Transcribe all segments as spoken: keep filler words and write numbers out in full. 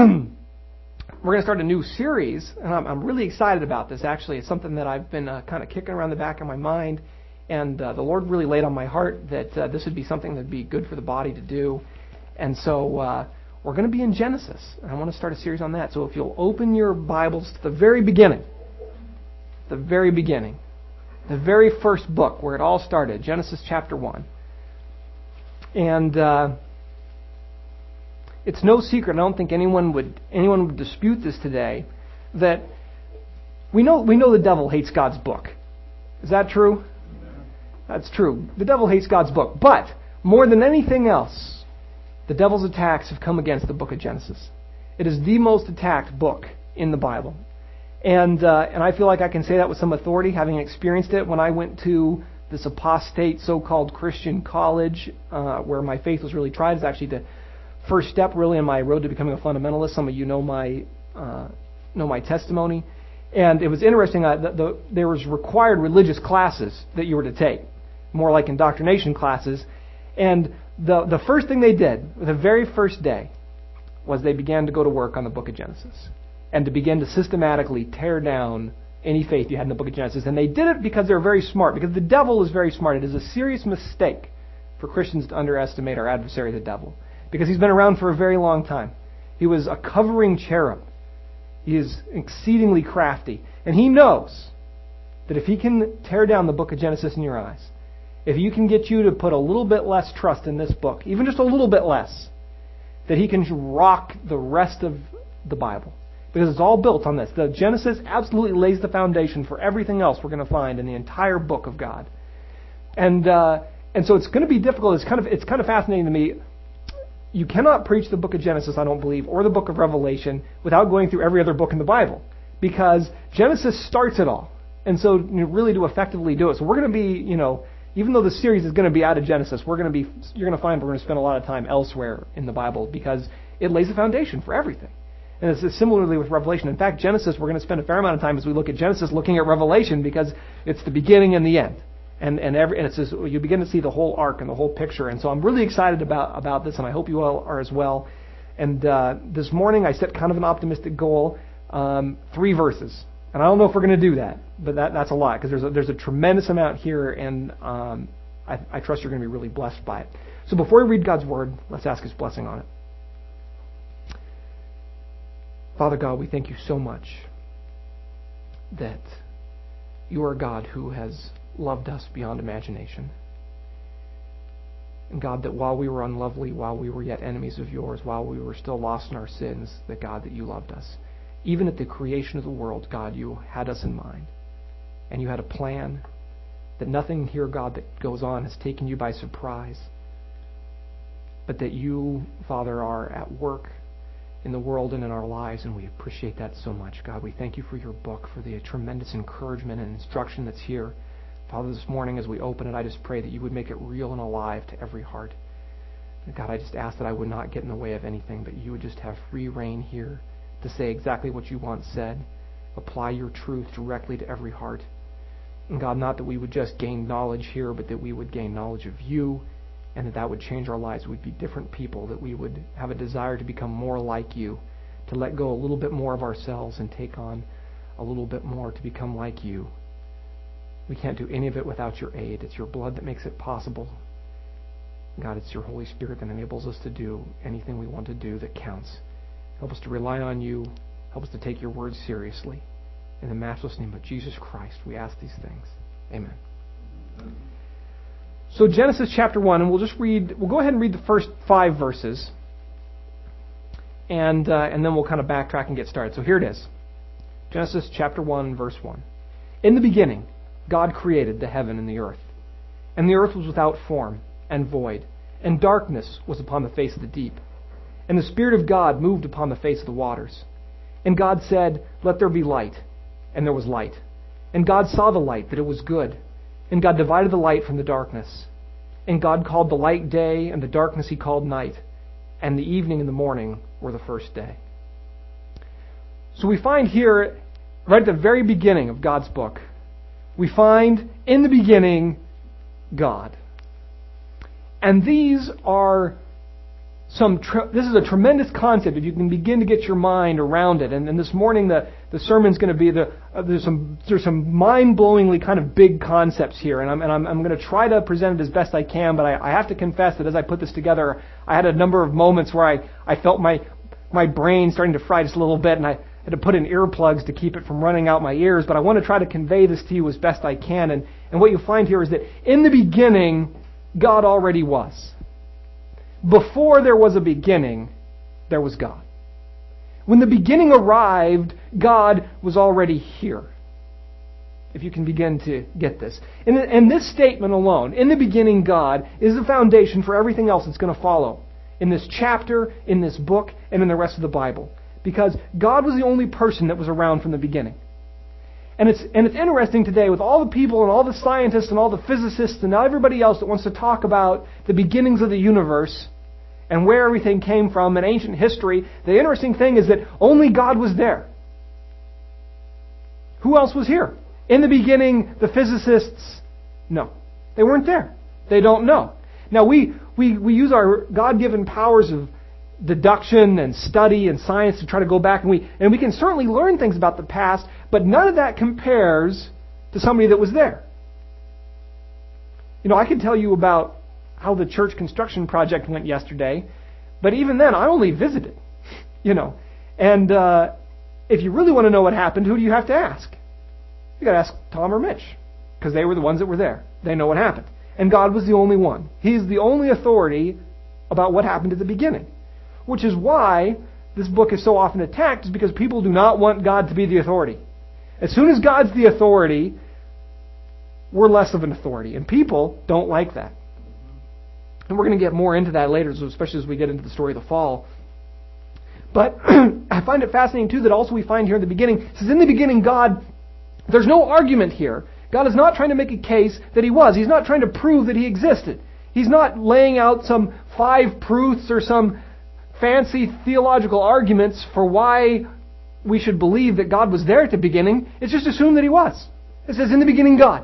we're going to start a new series, and I'm, I'm really excited about this. Actually, it's something that I've been uh, kind of kicking around the back of my mind, and uh, the Lord really laid on my heart that uh, this would be something that would be good for the body to do. And so uh, we're going to be in Genesis, and I want to start a series on that. So if you'll open your Bibles to the very beginning, the very beginning, the very first book where it all started, Genesis chapter one. And uh, it's no secret, I don't think anyone would anyone would dispute this today, that we know we know the devil hates God's book. Is that true? That's true. The devil hates God's book. But more than anything else, the devil's attacks have come against the book of Genesis. It is the most attacked book in the Bible. And uh, and I feel like I can say that with some authority, having experienced it when I went to this apostate so-called Christian college, uh, where my faith was really tried. It's actually the first step, really, in my road to becoming a fundamentalist. Some of you know my uh, know my testimony. And it was interesting. Uh, the, the, there was required religious classes that you were to take, more like indoctrination classes. And the the first thing they did, the very first day, was they began to go to work on the book of Genesis and to begin to systematically tear down any faith you had in the book of Genesis. And they did it because they're very smart, because the devil is very smart. It is a serious mistake for Christians to underestimate our adversary, the devil, because he's been around for a very long time. He was a covering cherub. He is exceedingly crafty. And he knows that if he can tear down the book of Genesis in your eyes, if you can get you to put a little bit less trust in this book, even just a little bit less, that he can rock the rest of the Bible. Because it's all built on this. The Genesis absolutely lays the foundation for everything else we're going to find in the entire book of God. And uh, and so it's going to be difficult. It's kind of it's kind of fascinating to me. You cannot preach the book of Genesis, I don't believe, or the book of Revelation without going through every other book in the Bible. Because Genesis starts it all. And so you really to effectively do it. So we're going to be, you know, even though the series is going to be out of Genesis, we're going to be, you're going to find we're going to spend a lot of time elsewhere in the Bible because it lays the foundation for everything. And it's similarly with Revelation. In fact, Genesis, we're going to spend a fair amount of time as we look at Genesis looking at Revelation because it's the beginning and the end. And and, every, and it's just, you begin to see the whole arc and the whole picture. And so I'm really excited about, about this, and I hope you all are as well. And uh, this morning I set kind of an optimistic goal, um, three verses. And I don't know if we're going to do that, but that, that's a lot because there's a, there's a tremendous amount here, and um, I, I trust you're going to be really blessed by it. So before we read God's Word, let's ask His blessing on it. Father God, we thank you so much that you are a God who has loved us beyond imagination. And God, that while we were unlovely, while we were yet enemies of yours, while we were still lost in our sins, that God, that you loved us. Even at the creation of the world, God, you had us in mind. And you had a plan that nothing here, God, that goes on has taken you by surprise. But that you, Father, are at work in the world and in our lives, and we appreciate that so much. God, we thank you for your book, for the tremendous encouragement and instruction that's here. Father, this morning as we open it, I just pray that you would make it real and alive to every heart. And God, I just ask that I would not get in the way of anything, but you would just have free reign here to say exactly what you want said. Apply your truth directly to every heart. And God, not that we would just gain knowledge here, but that we would gain knowledge of you, and that that would change our lives. We'd be different people, that we would have a desire to become more like you, to let go a little bit more of ourselves and take on a little bit more to become like you. We can't do any of it without your aid. It's your blood that makes it possible. God, it's your Holy Spirit that enables us to do anything we want to do that counts. Help us to rely on you. Help us to take your words seriously. In the matchless name of Jesus Christ, we ask these things. Amen. So Genesis chapter one, and we'll just read, we'll go ahead and read the first five verses, and uh, and then we'll kind of backtrack and get started. So here it is. Genesis chapter one, verse one. In the beginning, God created the heaven and the earth. And the earth was without form and void, and darkness was upon the face of the deep. And the Spirit of God moved upon the face of the waters. And God said, "Let there be light." And there was light. And God saw the light, that it was good. And God divided the light from the darkness. And God called the light day, and the darkness he called night. And the evening and the morning were the first day. So we find here, right at the very beginning of God's book, we find, in the beginning, God. And these are some. Tre- this is a tremendous concept if you can begin to get your mind around it. And, and this morning the the sermon's going to be the uh, there's some there's some mind-blowingly kind of big concepts here, and I'm and I'm, I'm going to try to present it as best I can. But I, I have to confess that as I put this together, I had a number of moments where I I felt my my brain starting to fry just a little bit, and I had to put in earplugs to keep it from running out my ears. But I want to try to convey this to you as best I can. And and what you find here is that in the beginning, God already was. Before there was a beginning, there was God. When the beginning arrived, God was already here. If you can begin to get this. And, and this statement alone, in the beginning God, is the foundation for everything else that's going to follow in this chapter, in this book, and in the rest of the Bible. Because God was the only person that was around from the beginning. And it's and it's interesting today with all the people and all the scientists and all the physicists and everybody else that wants to talk about the beginnings of the universe and where everything came from in ancient history. The interesting thing is that only God was there. Who else was here? In the beginning, the physicists, no. They weren't there. They don't know. Now we, we, we use our God-given powers of deduction and study and science to try to go back, and we and we can certainly learn things about the past, but none of that compares to somebody that was there. You know, I could tell you about how the church construction project went yesterday, but even then, I only visited. You know, and uh, if you really want to know what happened, who do you have to ask? You got to ask Tom or Mitch, because they were the ones that were there. They know what happened, and God was the only one. He's the only authority about what happened at the beginning. Which is why this book is so often attacked, is because people do not want God to be the authority. As soon as God's the authority, we're less of an authority. And people don't like that. And we're going to get more into that later, especially as we get into the story of the fall. But I find it fascinating, too, that also we find here in the beginning, it says, in the beginning, God, there's no argument here. God is not trying to make a case that He was. He's not trying to prove that He existed. He's not laying out some five proofs or some fancy theological arguments for why we should believe that God was there at the beginning. It's just assumed that He was. It says, in the beginning, God.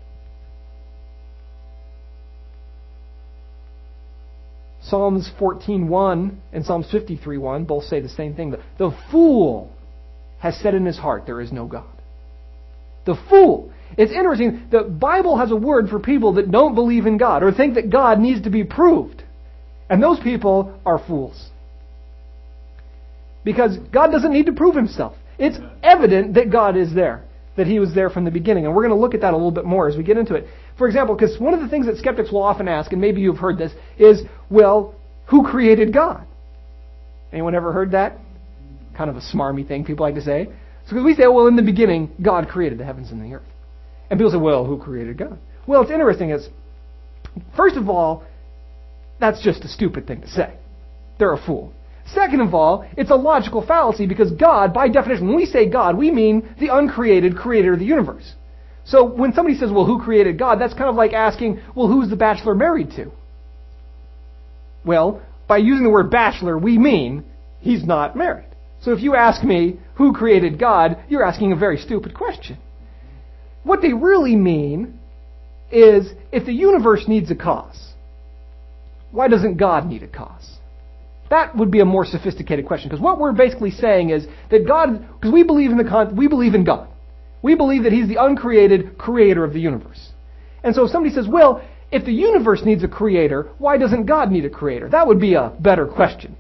Psalms fourteen one and Psalms fifty-three one both say the same thing. The, the fool has said in his heart, there is no God. The fool. It's interesting. The Bible has a word for people that don't believe in God or think that God needs to be proved. And those people are fools. Because God doesn't need to prove Himself. It's evident that God is there, that He was there from the beginning. And we're going to look at that a little bit more as we get into it. For example, because one of the things that skeptics will often ask, and maybe you've heard this, is, well, who created God? Anyone ever heard that? Kind of a smarmy thing people like to say. So we say, well, in the beginning, God created the heavens and the earth. And people say, well, who created God? Well, it's interesting. Is first of all, that's just a stupid thing to say. They're a fool. Second of all, it's a logical fallacy because God, by definition, when we say God, we mean the uncreated creator of the universe. So when somebody says, well, who created God? That's kind of like asking, well, who's the bachelor married to? Well, by using the word bachelor, we mean he's not married. So if you ask me, who created God, you're asking a very stupid question. What they really mean is, if the universe needs a cause, why doesn't God need a cause? That would be a more sophisticated question, because what we're basically saying is that God, because we believe in the con- we believe in God, we believe that He's the uncreated creator of the universe. And so if somebody says, well, if the universe needs a creator, why doesn't God need a creator? That would be a better question.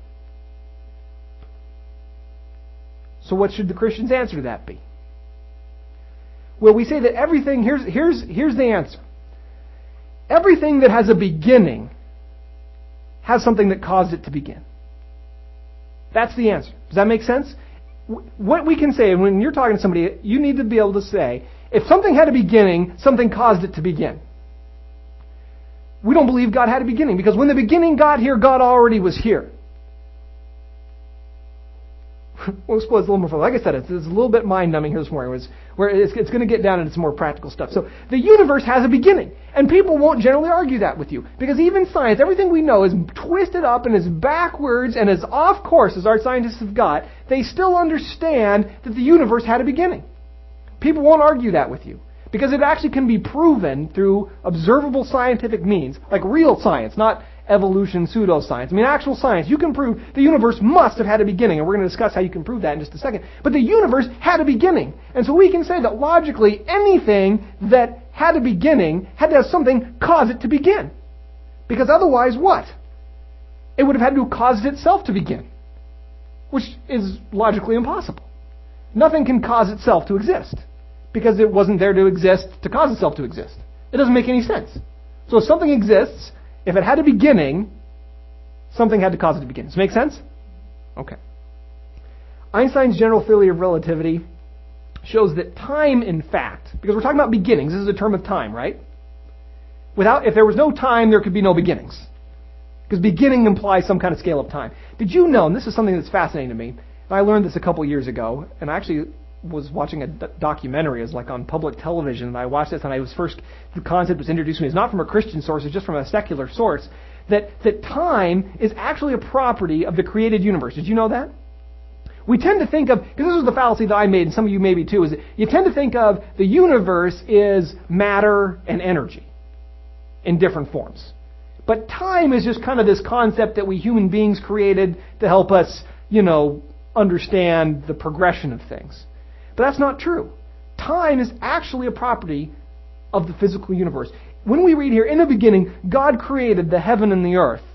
So what should the Christian's answer to that be? Well, we say that everything, here's here's here's the answer. Everything that has a beginning has something that caused it to begin. That's the answer. Does that make sense? What we can say, when you're talking to somebody, you need to be able to say, if something had a beginning, something caused it to begin. We don't believe God had a beginning, because when the beginning got here, God already was here. We'll explore this a little more. Like I said, it's, it's a little bit mind-numbing here this morning, where it's, where it's, it's going to get down into some more practical stuff. So the universe has a beginning, and people won't generally argue that with you, because even science, everything we know is twisted up and is backwards and as off course as our scientists have got. They still understand that the universe had a beginning. People won't argue that with you, because it actually can be proven through observable scientific means, like real science, not evolution pseudoscience. I mean, actual science. You can prove the universe must have had a beginning, and we're going to discuss how you can prove that in just a second. But the universe had a beginning. And so we can say that logically anything that had a beginning had to have something cause it to begin. Because otherwise, what? It would have had to have caused itself to begin, which is logically impossible. Nothing can cause itself to exist, because it wasn't there to exist to cause itself to exist. It doesn't make any sense. So if something exists, if it had a beginning, something had to cause it to begin. Does it make sense? Okay. Einstein's general theory of relativity shows that time, in fact, because we're talking about beginnings, this is a term of time, right? Without, if there was no time, there could be no beginnings. Because beginning implies some kind of scale of time. Did you know, and this is something that's fascinating to me, and I learned this a couple years ago, and I actually was watching a d- documentary, it was like on public television, and I watched this, and I was first, the concept was introduced to me, it's not from a Christian source, it's just from a secular source, that, that time is actually a property of the created universe. Did you know that? We tend to think of, because this was the fallacy that I made, and some of you maybe too, is that you tend to think of the universe is matter and energy in different forms. But time is just kind of this concept that we human beings created to help us, you know, understand the progression of things. But that's not true. Time is actually a property of the physical universe. When we read here, in the beginning, God created the heaven and the earth.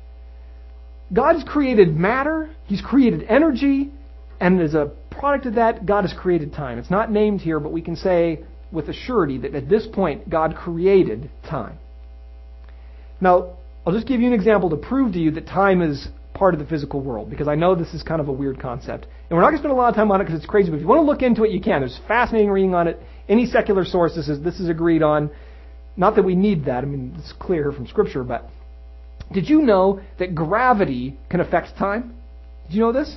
God's created matter, He's created energy, and as a product of that, God has created time. It's not named here, but we can say with a surety that at this point, God created time. Now, I'll just give you an example to prove to you that time is part of the physical world, because I know this is kind of a weird concept. And we're not going to spend a lot of time on it because it's crazy, but if you want to look into it, you can. There's fascinating reading on it. Any secular source, this is, this is agreed on. Not that we need that. I mean, it's clear from Scripture, but did you know that gravity can affect time? Did you know this?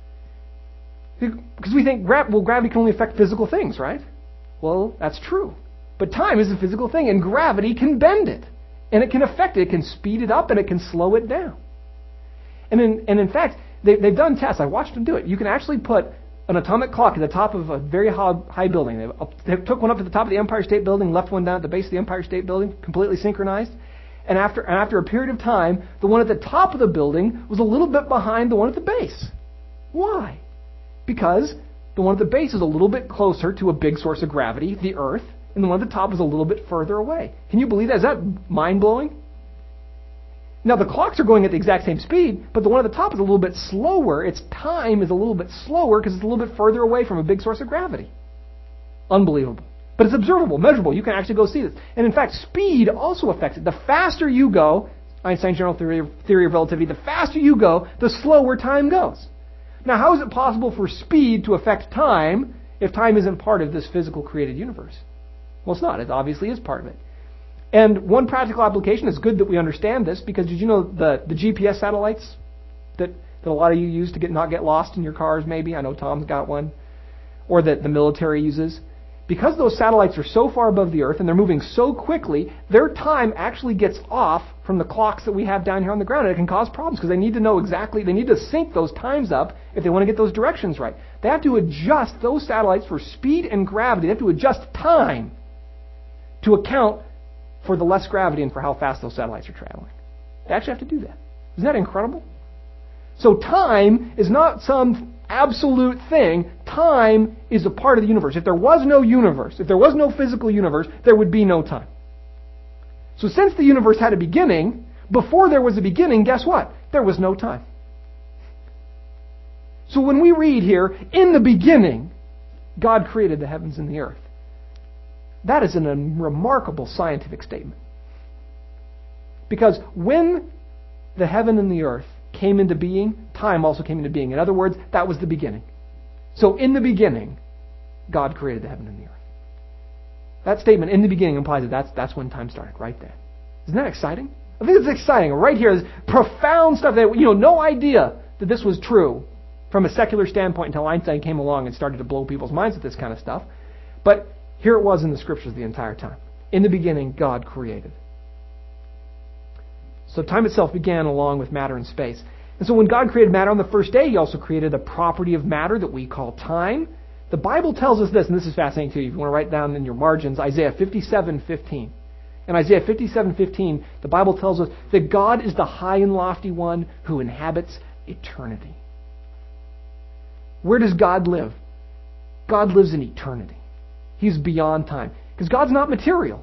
Because we think, well, gravity can only affect physical things, right? Well, that's true. But time is a physical thing, and gravity can bend it. And it can affect it. It can speed it up, and it can slow it down. And in, and in fact, they, they've done tests. I watched them do it. You can actually put an atomic clock at the top of a very high, high building. They, up, they took one up to the top of the Empire State Building, left one down at the base of the Empire State Building, completely synchronized. And after, and after a period of time, the one at the top of the building was a little bit behind the one at the base. Why? Because the one at the base is a little bit closer to a big source of gravity, the Earth, and the one at the top is a little bit further away. Can you believe that? Is that mind-blowing? Now, the clocks are going at the exact same speed, but the one at the top is a little bit slower. Its time is a little bit slower because it's a little bit further away from a big source of gravity. Unbelievable. But it's observable, measurable. You can actually go see this. And in fact, speed also affects it. The faster you go, Einstein's general theory of, theory of relativity, the faster you go, the slower time goes. Now, how is it possible for speed to affect time if time isn't part of this physical created universe? Well, it's not. It obviously is part of it. And one practical application, it's good that we understand this, because did you know the, the G P S satellites that, that a lot of you use to get not get lost in your cars maybe? I know Tom's got one. Or that the military uses. Because those satellites are so far above the Earth and they're moving so quickly, their time actually gets off from the clocks that we have down here on the ground. And it can cause problems because they need to know exactly, they need to sync those times up if they want to get those directions right. They have to adjust those satellites for speed and gravity. They have to adjust time to account for the less gravity and for how fast those satellites are traveling. They actually have to do that. Isn't that incredible? So time is not some absolute thing. Time is a part of the universe. If there was no universe, if there was no physical universe, there would be no time. So since the universe had a beginning, before there was a beginning, guess what? There was no time. So when we read here, in the beginning, God created the heavens and the earth. That is a remarkable scientific statement. Because when the heaven and the earth came into being, time also came into being. In other words, that was the beginning. So in the beginning, God created the heaven and the earth. That statement, in the beginning, implies that that's, that's when time started, right there. Isn't that exciting? I think it's exciting. Right here is profound stuff that, you know, no idea that this was true from a secular standpoint until Einstein came along and started to blow people's minds with this kind of stuff. But here it was in the Scriptures the entire time. In the beginning, God created. So time itself began along with matter and space. And so when God created matter on the first day, He also created a property of matter that we call time. The Bible tells us this, and this is fascinating too. If you want to write down in your margins, Isaiah fifty-seven fifteen. In Isaiah fifty-seven fifteen, the Bible tells us that God is the high and lofty one who inhabits eternity. Where does God live? God lives in eternity. He's beyond time. Because God's not material.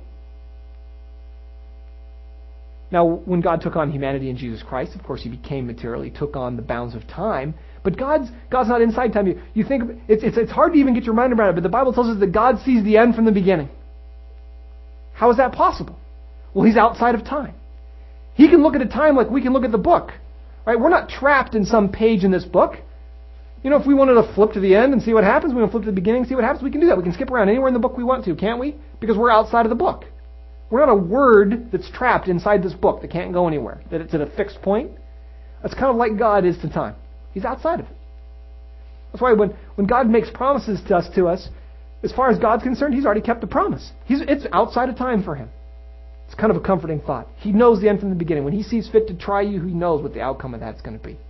Now, when God took on humanity in Jesus Christ, of course, he became material. He took on the bounds of time. But God's God's not inside time. You, you think it's, it's it's hard to even get your mind around it. But the Bible tells us that God sees the end from the beginning. How is that possible? Well, he's outside of time. He can look at a time like we can look at the book. Right? We're not trapped in some page in this book. You know, if we wanted to flip to the end and see what happens, we want to flip to the beginning and see what happens, we can do that. We can skip around anywhere in the book we want to, can't we? Because we're outside of the book. We're not a word that's trapped inside this book that can't go anywhere, that it's at a fixed point. That's kind of like God is to time. He's outside of it. That's why when, when God makes promises to us, to us, as far as God's concerned, he's already kept the promise. He's, it's outside of time for him. It's kind of a comforting thought. He knows the end from the beginning. When he sees fit to try you, he knows what the outcome of that's going to be.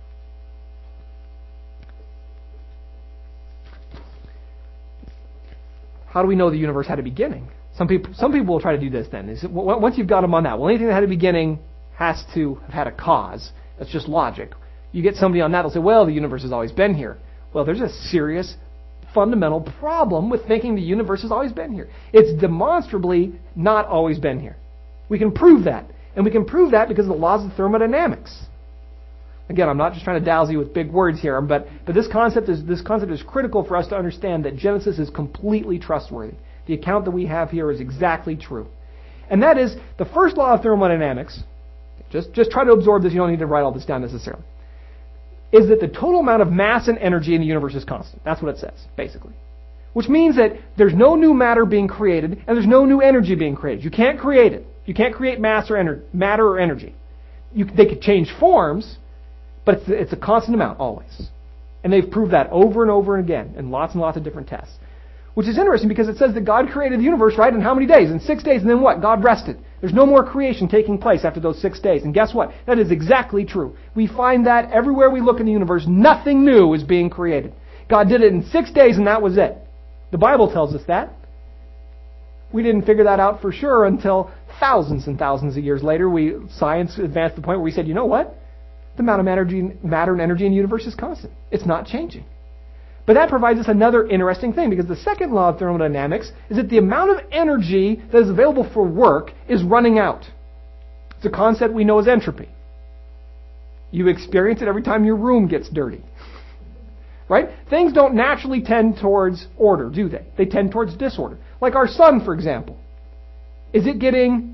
How do we know the universe had a beginning? Some people, some people will try to do this then. Is it, once you've got them on that, well, anything that had a beginning has to have had a cause. That's just logic. You get somebody on that, they'll say, well, the universe has always been here. Well, there's a serious fundamental problem with thinking the universe has always been here. It's demonstrably not always been here. We can prove that. And we can prove that because of the laws of thermodynamics. Again, I'm not just trying to dazzle you with big words here, but, but this concept is this concept is critical for us to understand that Genesis is completely trustworthy. The account that we have here is exactly true. And that is, the first law of thermodynamics, just, just try to absorb this, you don't need to write all this down necessarily, is that the total amount of mass and energy in the universe is constant. That's what it says, basically. Which means that there's no new matter being created, and there's no new energy being created. You can't create it. You can't create mass or ener- matter or energy. You, they could change forms, but it's, it's a constant amount, always. And they've proved that over and over again in lots and lots of different tests. Which is interesting because it says that God created the universe, right, in how many days? In six days, and then what? God rested. There's no more creation taking place after those six days. And guess what? That is exactly true. We find that everywhere we look in the universe, nothing new is being created. God did it in six days, and that was it. The Bible tells us that. We didn't figure that out for sure until thousands and thousands of years later. We science advanced to the point where we said, you know what? The amount of energy, matter and energy in the universe is constant. It's not changing. But that provides us another interesting thing, because the second law of thermodynamics is that the amount of energy that is available for work is running out. It's a concept we know as entropy. You experience it every time your room gets dirty. Right? Things don't naturally tend towards order, do they? They tend towards disorder. Like our sun, for example. Is it getting,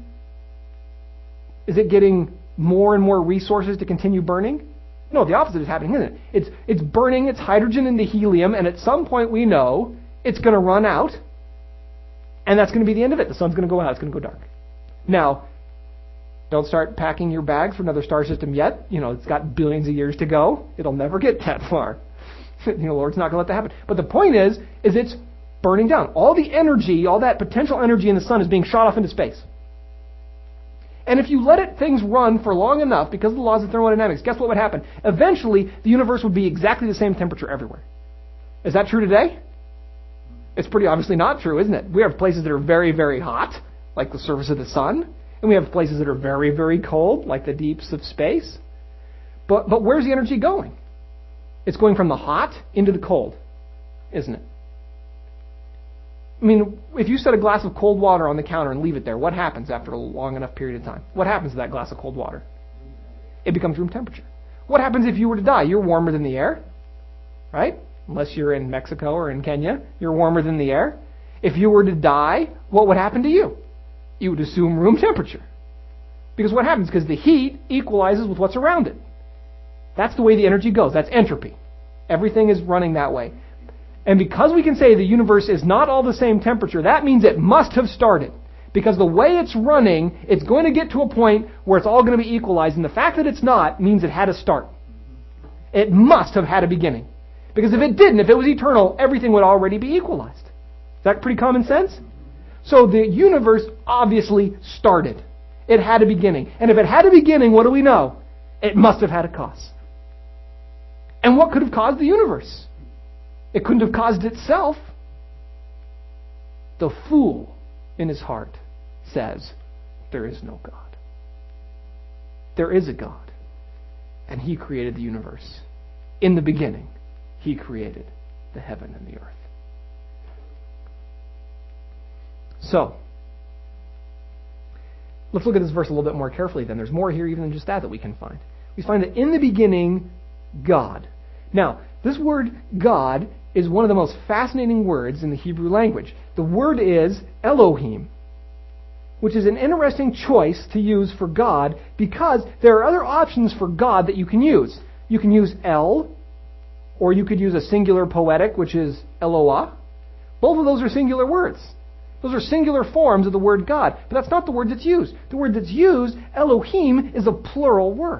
is it getting more and more resources to continue burning? No, the opposite is happening, isn't it? It's it's burning its hydrogen into helium, and at some point we know it's going to run out, and that's going to be the end of it. The sun's going to go out. It's going to go dark. Now, don't start packing your bags for another star system yet. You know, it's got billions of years to go. It'll never get that far. You know, the Lord's not going to let that happen. But the point is, is it's burning down. All the energy, all that potential energy in the sun is being shot off into space. And if you let it things run for long enough, because of the laws of thermodynamics, guess what would happen? Eventually, the universe would be exactly the same temperature everywhere. Is that true today? It's pretty obviously not true, isn't it? We have places that are very, very hot, like the surface of the sun. And we have places that are very, very cold, like the deeps of space. But, but where's the energy going? It's going from the hot into the cold, isn't it? I mean, if you set a glass of cold water on the counter and leave it there, what happens after a long enough period of time? What happens to that glass of cold water? It becomes room temperature. What happens if you were to die? You're warmer than the air, right? Unless you're in Mexico or in Kenya, you're warmer than the air. If you were to die, what would happen to you? You would assume room temperature. Because what happens? Because the heat equalizes with what's around it. That's the way the energy goes. That's entropy. Everything is running that way. And because we can say the universe is not all the same temperature, that means it must have started. Because the way it's running, it's going to get to a point where it's all going to be equalized. And the fact that it's not means it had a start. It must have had a beginning. Because if it didn't, if it was eternal, everything would already be equalized. Is that pretty common sense? So the universe obviously started. It had a beginning. And if it had a beginning, what do we know? It must have had a cause. And what could have caused the universe? It couldn't have caused itself. The fool in his heart says, there is no God. There is a God, and He created the universe. In the beginning, He created the heaven and the earth. So, let's look at this verse a little bit more carefully then. There's more here even than just that that we can find. We find that in the beginning, God. Now, this word God is one of the most fascinating words in the Hebrew language. The word is Elohim, which is an interesting choice to use for God because there are other options for God that you can use. You can use El, or you could use a singular poetic, which is Eloah. Both of those are singular words. Those are singular forms of the word God, but that's not the word that's used. The word that's used, Elohim, is a plural word.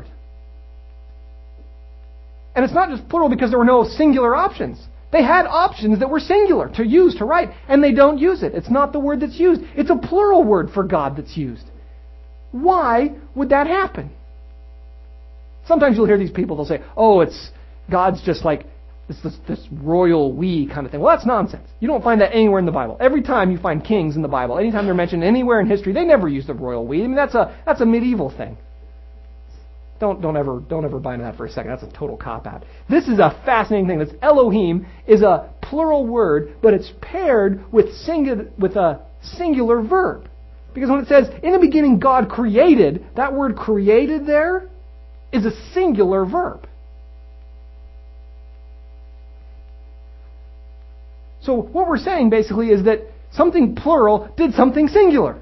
And it's not just plural because there were no singular options. They had options that were singular to use, to write, and they don't use it. It's not the word that's used. It's a plural word for God that's used. Why would that happen? Sometimes you'll hear these people, they'll say, oh, it's God's just like this, this, this royal we kind of thing. Well, that's nonsense. You don't find that anywhere in the Bible. Every time you find kings in the Bible, anytime they're mentioned anywhere in history, they never use the royal we. I mean, that's a that's a medieval thing. Don't don't ever don't ever buy into that for a second. That's a total cop-out. This is a fascinating thing. This Elohim is a plural word, but it's paired with singular with a singular verb. Because when it says, in the beginning God created, that word created there is a singular verb. So what we're saying basically is that something plural did something singular.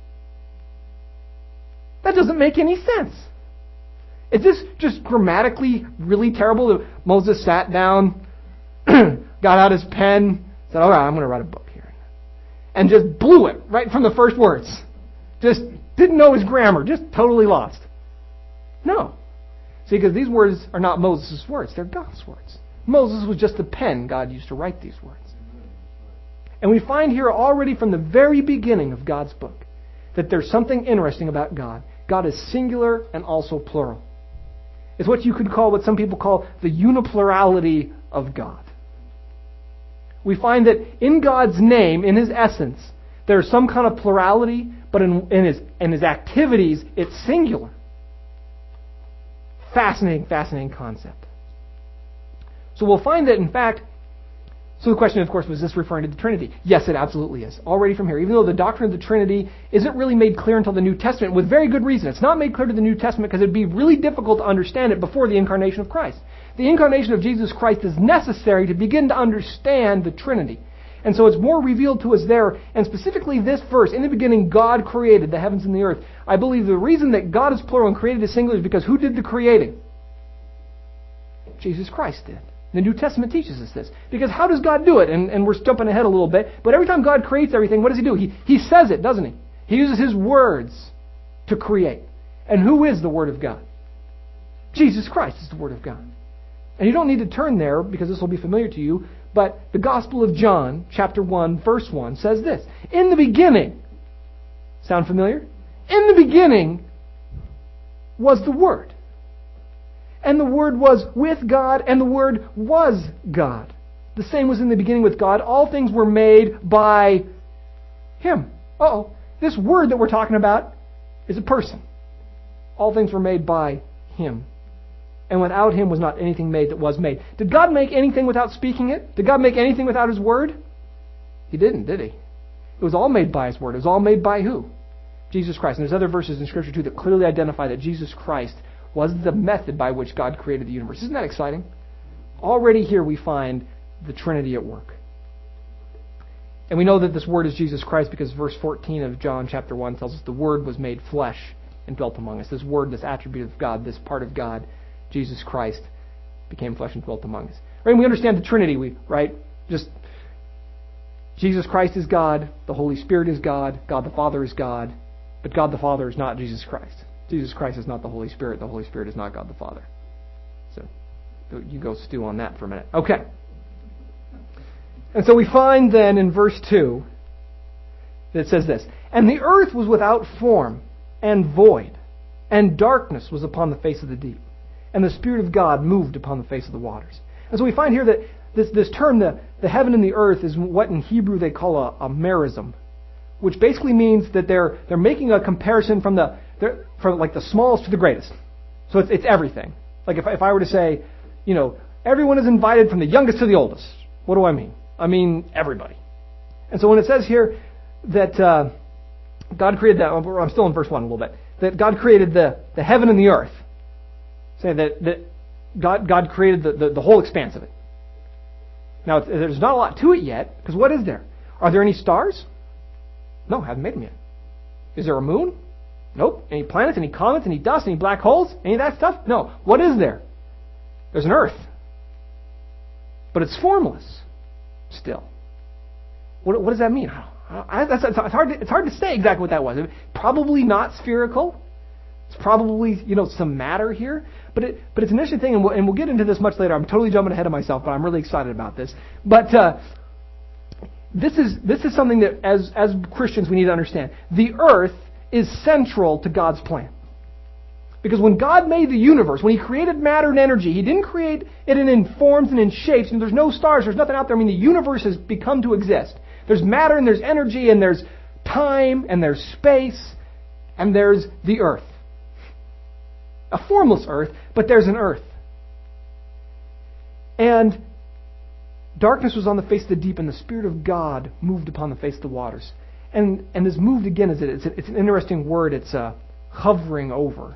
That doesn't make any sense. Is this just grammatically really terrible? Moses sat down, got out his pen, said, all right, I'm going to write a book here. And just blew it right from the first words. Just didn't know his grammar, just totally lost. No. See, because these words are not Moses' words, they're God's words. Moses was just the pen God used to write these words. And we find here already from the very beginning of God's book that there's something interesting about God. God is singular and also plural. It's what you could call, what some people call, the uniplurality of God. We find that in God's name, in His essence, there's some kind of plurality, but in, in, his, in His activities, it's singular. Fascinating, fascinating concept. So we'll find that, in fact, so the question, of course, was this referring to the Trinity? Yes, it absolutely is. Already from here. Even though the doctrine of the Trinity isn't really made clear until the New Testament, with very good reason. It's not made clear to the New Testament because it'd be really difficult to understand it before the incarnation of Christ. The incarnation of Jesus Christ is necessary to begin to understand the Trinity. And so it's more revealed to us there, and specifically this verse, in the beginning God created the heavens and the earth. I believe the reason that God is plural and created is singular is because who did the creating? Jesus Christ did. The New Testament teaches us this. Because how does God do it? And, and we're jumping ahead a little bit. But every time God creates everything, what does He do? He, he says it, doesn't He? He uses His words to create. And who is the Word of God? Jesus Christ is the Word of God. And you don't need to turn there because this will be familiar to you. But the Gospel of John, chapter one, verse one, says this. In the beginning. Sound familiar? In the beginning was the Word. And the Word was with God, and the Word was God. The same was in the beginning with God. All things were made by Him. Uh-oh. This Word that we're talking about is a person. All things were made by Him. And without Him was not anything made that was made. Did God make anything without speaking it? Did God make anything without His Word? He didn't, did He? It was all made by His Word. It was all made by who? Jesus Christ. And there's other verses in Scripture too that clearly identify that Jesus Christ was the method by which God created the universe. Isn't that exciting? Already here we find the Trinity at work. And we know that this Word is Jesus Christ because verse fourteen of John chapter one tells us the Word was made flesh and dwelt among us. This Word, this attribute of God, this part of God, Jesus Christ, became flesh and dwelt among us. Right? And we understand the Trinity, we right? Just Jesus Christ is God, the Holy Spirit is God, God the Father is God, but God the Father is not Jesus Christ. Jesus Christ is not the Holy Spirit. The Holy Spirit is not God the Father. So you go stew on that for a minute. Okay. And so we find then in verse two that it says this. And the earth was without form and void, and darkness was upon the face of the deep. And the Spirit of God moved upon the face of the waters. And so we find here that this, this term, the, the heaven and the earth, is what in Hebrew they call a, a merism, which basically means that they're they're making a comparison from the they're, from like the smallest to the greatest. So it's it's everything. Like if if I were to say, you know, everyone is invited from the youngest to the oldest. What do I mean? I mean everybody. And so when it says here that uh, God created that, I'm still in verse one a little bit, that God created the, the heaven and the earth. Say that, that God God created the, the, the whole expanse of it. Now, there's not a lot to it yet, because what is there? Are there any stars? No, haven't made them yet. Is there a moon? Nope. Any planets, any comets, any dust, any black holes? Any of that stuff? No. What is there? There's an earth. But it's formless still. What, what does that mean? I, I, that's, it's, hard to, it's hard to say exactly what that was. Probably not spherical. It's probably, you know, some matter here. But it, but it's an interesting thing, and we'll, and we'll get into this much later. I'm totally jumping ahead of myself, but I'm really excited about this. But uh, this is this is something that, as as Christians, we need to understand. The earth is central to God's plan. Because when God made the universe, when He created matter and energy, He didn't create it in forms and in shapes. And there's no stars, there's nothing out there. I mean, the universe has become to exist. There's matter and there's energy and there's time and there's space and there's the earth. A formless earth, but there's an earth. And darkness was on the face of the deep, and the Spirit of God moved upon the face of the waters. And and this moved again is it's, it's an interesting word. It's uh, hovering over.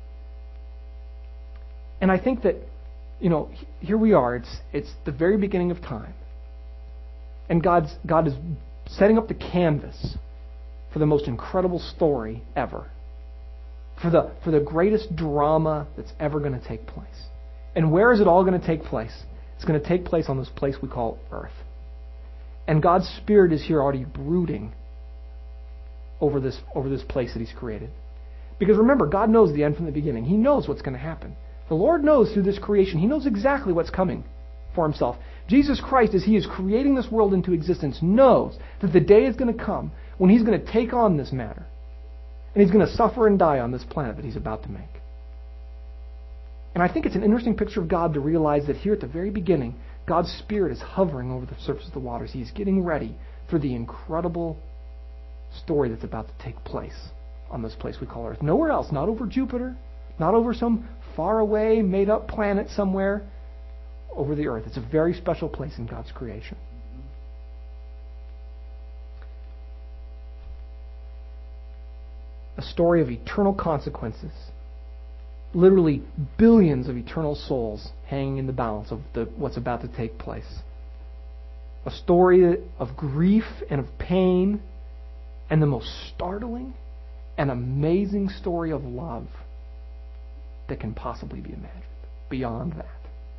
And I think that, you know, here we are. It's it's the very beginning of time, and God's God is setting up the canvas for the most incredible story ever. For the for the greatest drama that's ever going to take place. And where is it all going to take place? It's going to take place on this place we call earth. And God's Spirit is here already brooding over this over this place that He's created. Because remember, God knows the end from the beginning. He knows what's going to happen. The Lord knows through this creation, He knows exactly what's coming for Himself. Jesus Christ, as He is creating this world into existence, knows that the day is going to come when He's going to take on this matter. And He's going to suffer and die on this planet that He's about to make. And I think it's an interesting picture of God to realize that here at the very beginning, God's Spirit is hovering over the surface of the waters. He's getting ready for the incredible story that's about to take place on this place we call Earth. Nowhere else, not over Jupiter, not over some faraway, made-up planet somewhere, over the Earth. It's a very special place in God's creation. A story of eternal consequences. Literally billions of eternal souls hanging in the balance of the, what's about to take place. A story of grief and of pain, and the most startling and amazing story of love that can possibly be imagined. Beyond that.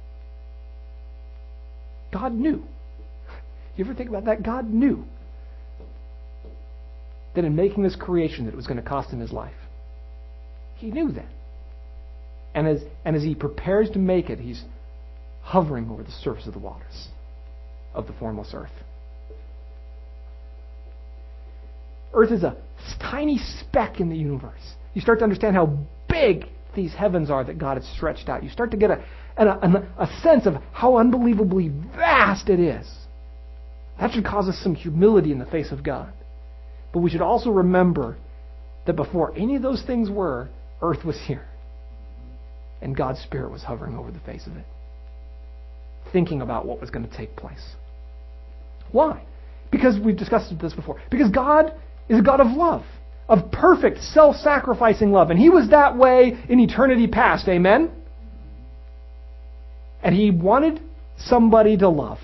God knew. You ever think about that? God knew that in making this creation that it was going to cost Him His life. He knew that. And as, and as He prepares to make it, He's hovering over the surface of the waters of the formless earth. Earth is a tiny speck in the universe. You start to understand how big these heavens are that God has stretched out. You start to get a, a, a, a sense of how unbelievably vast it is. That should cause us some humility in the face of God. But we should also remember that before any of those things were, earth was here. And God's Spirit was hovering over the face of it, thinking about what was going to take place. Why? Because we've discussed this before. Because God is a God of love, of perfect self-sacrificing love. And He was that way in eternity past. Amen? And He wanted somebody to love.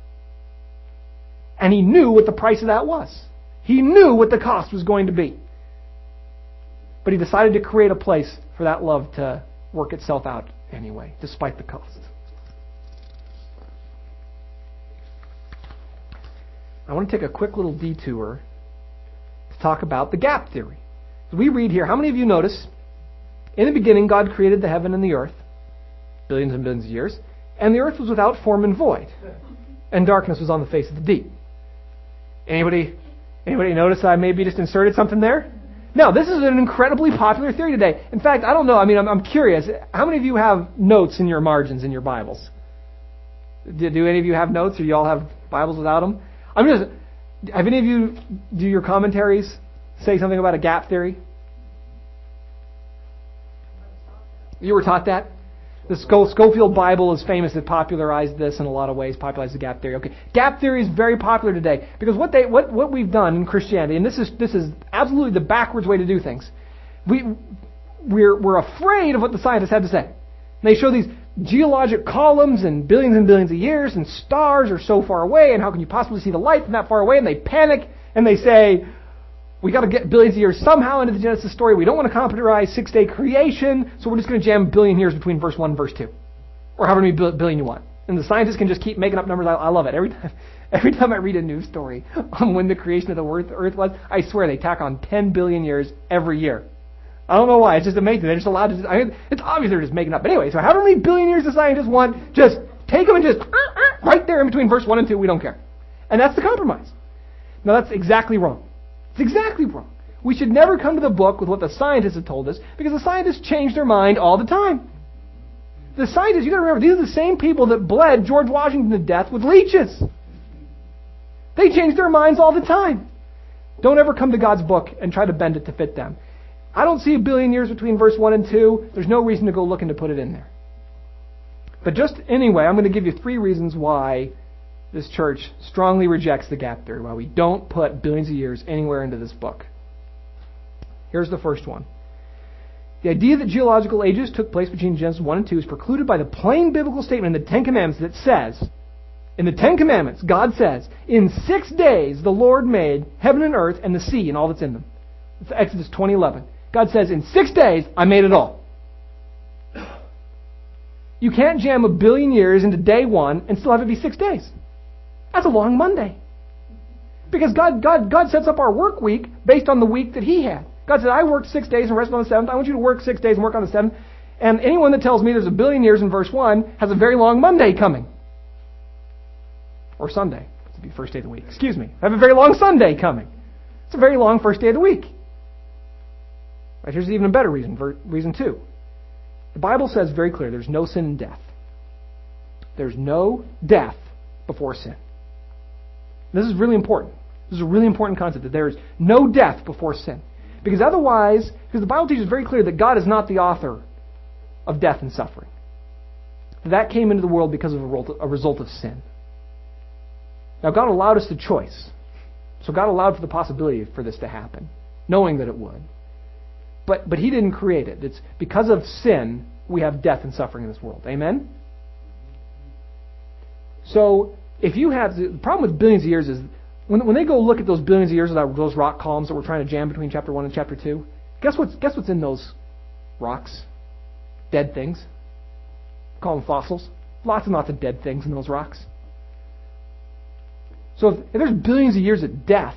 And He knew what the price of that was. He knew what the cost was going to be. But He decided to create a place for that love to work itself out anyway, despite the cost. I want to take a quick little detour to talk about the gap theory. So we read here, how many of you notice, in the beginning God created the heaven and the earth, billions and billions of years, and the earth was without form and void, and darkness was on the face of the deep. Anybody, anybody notice I maybe just inserted something there? No, this is an incredibly popular theory today. In fact, I don't know, I mean, I'm, I'm curious, how many of you have notes in your margins in your Bibles? Do, do any of you have notes, or you all have Bibles without them? I'm just, Have any of you, do your commentaries say something about a gap theory? You were taught that? The Scofield Bible is famous that popularized this in a lot of ways, popularized the gap theory. Okay, gap theory is very popular today because what they what, what we've done in Christianity, and this is this is absolutely the backwards way to do things. We we're we're afraid of what the scientists have to say. And they show these geologic columns and billions and billions of years, and stars are so far away, and how can you possibly see the light from that far away? And they panic and they say, we got to get billions of years somehow into the Genesis story. We don't want to computerize six-day creation, so we're just going to jam a billion years between verse one and verse two. Or however many billion you want. And the scientists can just keep making up numbers. I, I love it. Every time every time I read a news story on when the creation of the earth, earth was, I swear they tack on ten billion years every year. I don't know why. It's just amazing. They're just allowed to... I mean, it's obvious they're just making up. But anyway, so however many billion years the scientists want, just take them and just... right there in between verse one and two, we don't care. And that's the compromise. Now, that's exactly wrong. It's exactly wrong. We should never come to the book with what the scientists have told us, because the scientists change their mind all the time. The scientists, you got to remember, these are the same people that bled George Washington to death with leeches. They change their minds all the time. Don't ever come to God's book and try to bend it to fit them. I don't see a billion years between verse one and two. There's no reason to go looking to put it in there. But just anyway, I'm going to give you three reasons why this church strongly rejects the gap theory, why we don't put billions of years anywhere into this book. Here's the first one. The idea that geological ages took place between Genesis one and two is precluded by the plain biblical statement in the Ten Commandments that says, in the Ten Commandments, God says, in six days the Lord made heaven and earth and the sea and all that's in them. It's Exodus twenty eleven. God says, in six days I made it all. You can't jam a billion years into day one and still have it be six days. That's a long Monday. Because God, God, God sets up our work week based on the week that He had. God said, I worked six days and rested on the seventh. I want you to work six days and work on the seventh. And anyone that tells me there's a billion years in verse one has a very long Monday coming. Or Sunday. It's the first day of the week. Excuse me. I have a very long Sunday coming. It's a very long first day of the week. Right, here's even a better reason. Reason two. The Bible says very clear there's no sin and death. There's no death before sin. This is really important. This is a really important concept, that there is no death before sin. Because otherwise, because the Bible teaches very clear that God is not the author of death and suffering. That came into the world because of a result of sin. Now, God allowed us the choice. So God allowed for the possibility for this to happen, knowing that it would. But but He didn't create it. It's because of sin, we have death and suffering in this world. Amen? So, if you have... The problem with billions of years is, when, when they go look at those billions of years of that, those rock columns that we're trying to jam between chapter one and chapter two, guess what's, guess what's in those rocks? Dead things. Call them fossils. Lots and lots of dead things in those rocks. So if, if there's billions of years of death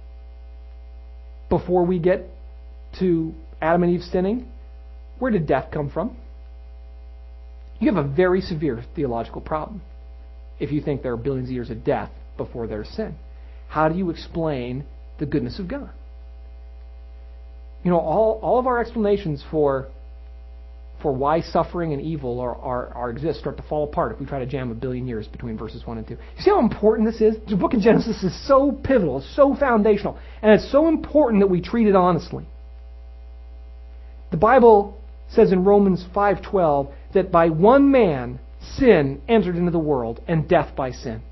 before we get to Adam and Eve sinning, where did death come from? You have a very severe theological problem if you think there are billions of years of death before there's sin. How do you explain the goodness of God? You know, all, all of our explanations for for why suffering and evil are, are, are exist start to fall apart if we try to jam a billion years between verses one and two. You see how important this is? The book of Genesis is so pivotal, it's so foundational, and it's so important that we treat it honestly. The Bible says in Romans five twelve that by one man sin entered into the world, and death by sin.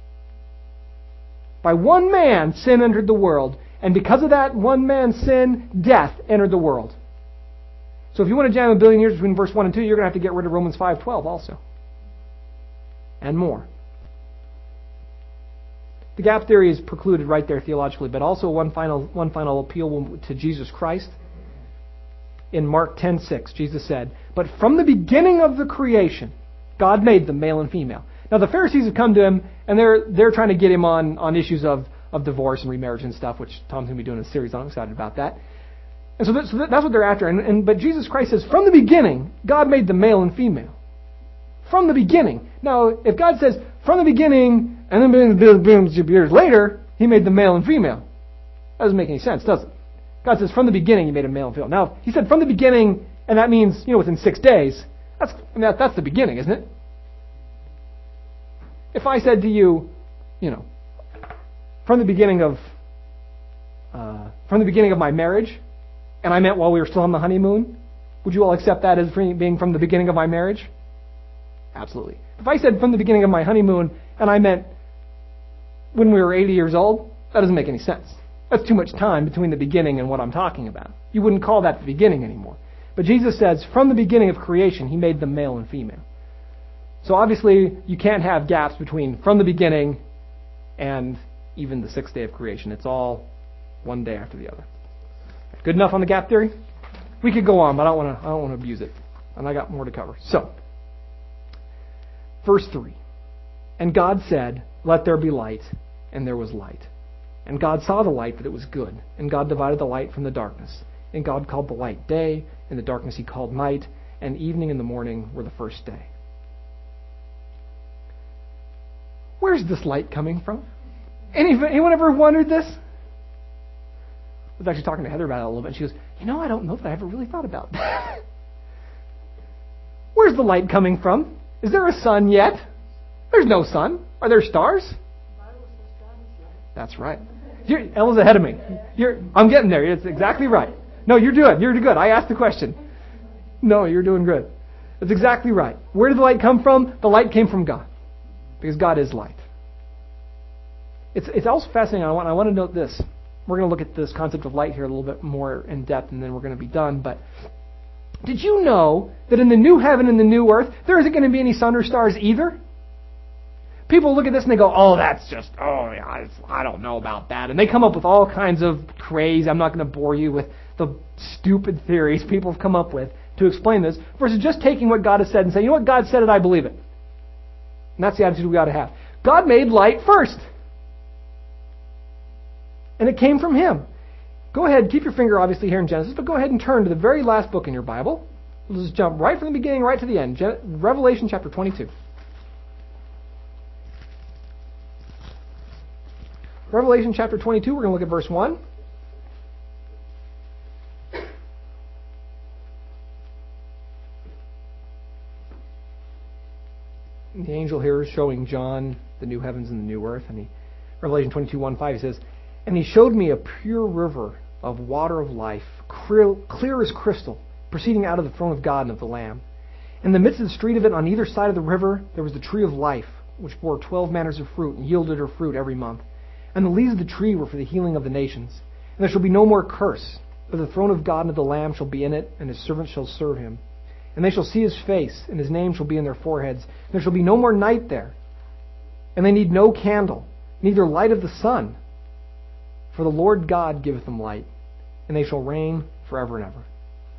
By one man sin entered the world, and because of that one man's sin, death entered the world. So if you want to jam a billion years between verse one and two, you're going to have to get rid of Romans five twelve also. And more. The gap theory is precluded right there theologically, but also one final one final appeal to Jesus Christ. In Mark ten six, Jesus said, "But from the beginning of the creation, God made them male and female." Now the Pharisees have come to him, and they're they're trying to get him on, on issues of, of divorce and remarriage and stuff, which Tom's going to be doing a series on. I'm excited about that. And so, that, so that's what they're after. And, and but Jesus Christ says, from the beginning, God made them male and female. From the beginning. Now, if God says, from the beginning, and then billions of years later, He made them male and female, that doesn't make any sense, does it? God says, from the beginning, He made them male and female. Now, He said, from the beginning, and that means, you know, within six days. That's I mean, that, that's the beginning, isn't it? If I said to you, you know, from the beginning of uh, from the beginning of my marriage, and I meant while we were still on the honeymoon, would you all accept that as being from the beginning of my marriage? Absolutely. If I said from the beginning of my honeymoon, and I meant when we were eighty years old, that doesn't make any sense. That's too much time between the beginning and what I'm talking about. You wouldn't call that the beginning anymore. But Jesus says, from the beginning of creation, He made them male and female. So obviously, you can't have gaps between from the beginning and even the sixth day of creation. It's all one day after the other. Good enough on the gap theory? We could go on, but I don't want to. I don't want to abuse it, and I got more to cover. So, verse three, and God said, "Let there be light," and there was light. And God saw the light that it was good, and God divided the light from the darkness. And God called the light day, and the darkness He called night, and evening and the morning were the first day. Where's this light coming from? Any, anyone ever wondered this? I was actually talking to Heather about it a little bit, and she goes, you know, I don't know that I ever really thought about that. Where's the light coming from? Is there a sun yet? There's no sun. Are there stars? That's right. You're, Ella's ahead of me. You're, I'm getting there. It's exactly right. No, you're doing. You're good. I asked the question. No, you're doing good. That's exactly right. Where did the light come from? The light came from God, because God is light. It's it's also fascinating. I want I want to note this. We're going to look at this concept of light here a little bit more in depth, and then we're going to be done. But did you know that in the new heaven and the new earth, there isn't going to be any sun or stars either? People look at this and they go, oh, that's just, oh, yeah, I don't know about that. And they come up with all kinds of crazy, I'm not going to bore you with the stupid theories people have come up with to explain this, versus just taking what God has said and saying, you know what, God said it, I believe it. And that's the attitude we got to have. God made light first. And it came from Him. Go ahead, keep your finger obviously here in Genesis, but go ahead and turn to the very last book in your Bible. We'll just jump right from the beginning right to the end. Revelation chapter twenty-two. Revelation chapter twenty-two, we're going to look at verse one. The angel here is showing John the new heavens and the new earth. And he, Revelation twenty-two, one, five, he says, and He showed me a pure river of water of life, clear, clear as crystal, proceeding out of the throne of God and of the Lamb. In the midst of the street of it, on either side of the river, there was the tree of life, which bore twelve manners of fruit, and yielded her fruit every month. And the leaves of the tree were for the healing of the nations. And there shall be no more curse, but the throne of God and of the Lamb shall be in it, and His servants shall serve Him. And they shall see His face, and His name shall be in their foreheads. And there shall be no more night there. And they need no candle, neither light of the sun. For the Lord God giveth them light, and they shall reign forever and ever.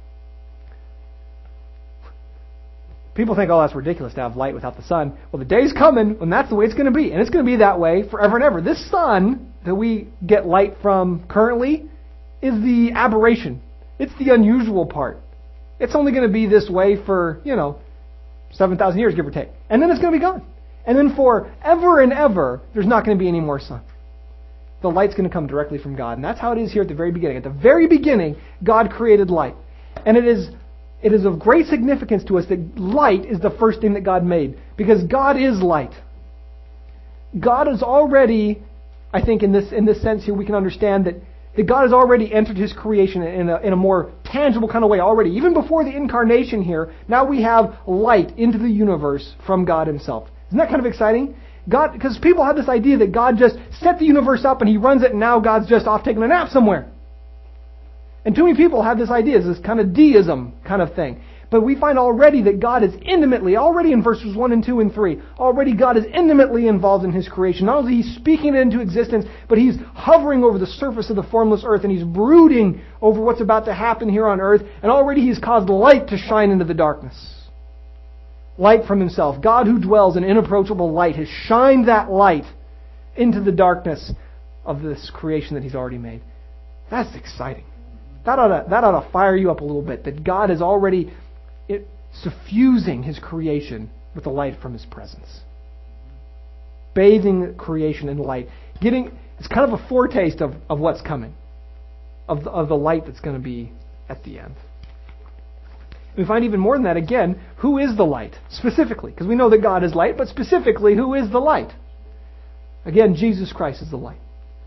People think, oh, that's ridiculous to have light without the sun. Well, the day's coming when that's the way it's going to be. And it's going to be that way forever and ever. This sun that we get light from currently is the aberration. It's the unusual part. It's only going to be this way for, you know, seven thousand years, give or take. And then it's going to be gone. And then forever and ever, there's not going to be any more sun. The light's going to come directly from God. And that's how it is here at the very beginning. At the very beginning, God created light. And it is it is of great significance to us that light is the first thing that God made. Because God is light. God is already, I think in this in this sense here, we can understand that, that God has already entered His creation in a, in a more tangible kind of way already. Even before the incarnation here, now we have light into the universe from God Himself. Isn't that kind of exciting? God, because people have this idea that God just set the universe up and He runs it, and now God's just off taking a nap somewhere. And too many people have this idea, this kind of deism kind of thing. But we find already that God is intimately, already in verses one and two and three, already God is intimately involved in His creation. Not only He's speaking it into existence, but He's hovering over the surface of the formless earth, and He's brooding over what's about to happen here on earth, and already He's caused light to shine into the darkness. Light from Himself. God who dwells in inapproachable light has shined that light into the darkness of this creation that He's already made. That's exciting. That ought to, that ought to fire you up a little bit, that God is already it, suffusing His creation with the light from His presence. Bathing creation in light. Getting, it's kind of a foretaste of, of what's coming. Of the, of the light that's going to be at the end. We find even more than that, again, who is the light? Specifically, because we know that God is light, but specifically, who is the light? Again, Jesus Christ is the light.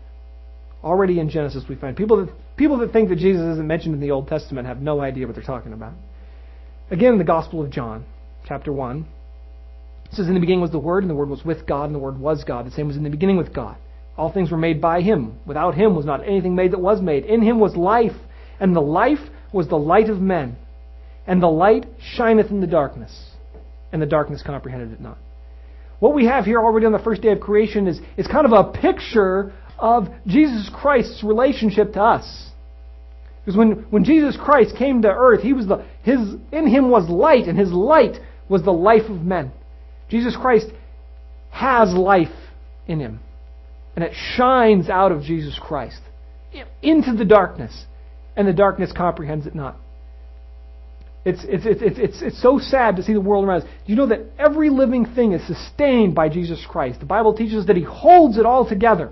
Already in Genesis we find people that people that think that Jesus isn't mentioned in the Old Testament have no idea what they're talking about. Again, in the Gospel of John, chapter one, it says, in the beginning was the Word, and the Word was with God, and the Word was God. The same was in the beginning with God. All things were made by Him. Without Him was not anything made that was made. In Him was life, and the life was the light of men. And the light shineth in the darkness, and the darkness comprehended it not. What we have here already on the first day of creation is, is kind of a picture of Jesus Christ's relationship to us. Because when, when Jesus Christ came to earth, he was the his in Him was light, and His light was the life of men. Jesus Christ has life in Him. And it shines out of Jesus Christ into the darkness. And the darkness comprehends it not. It's, it's, it's, it's, it's, it's so sad to see the world around us. Do you know that every living thing is sustained by Jesus Christ? The Bible teaches that He holds it all together.